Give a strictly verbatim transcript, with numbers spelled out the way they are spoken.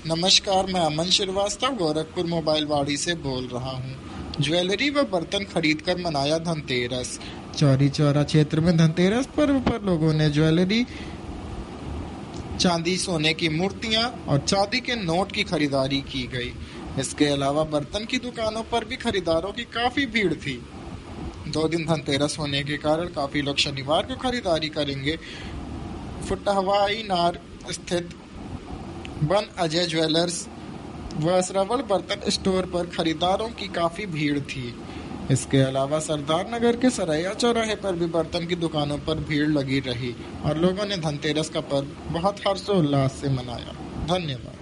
नमस्कार, मैं अमन श्रीवास्तव गोरखपुर मोबाइल वाड़ी से बोल रहा हूँ। ज्वेलरी व बर्तन खरीद कर मनाया धनतेरस। चौरी चौरा क्षेत्र में धनतेरस पर्व पर लोगों ने ज्वेलरी, चांदी, सोने की मूर्तियां और चांदी के नोट की खरीदारी की गई। इसके अलावा बर्तन की दुकानों पर भी खरीदारों की काफी भीड़ थी। दो दिन धनतेरस होने के कारण काफी लोग शनिवार को खरीदारी करेंगे। फुटहवाई नार स्थित वन अजय ज्वेलर्स व श्रवण बर्तन स्टोर पर खरीदारों की काफी भीड़ थी। इसके अलावा सरदार नगर के सरैया चौराहे पर भी बर्तन की दुकानों पर भीड़ लगी रही और लोगों ने धनतेरस का पर्व बहुत हर्षोल्लास से मनाया। धन्यवाद।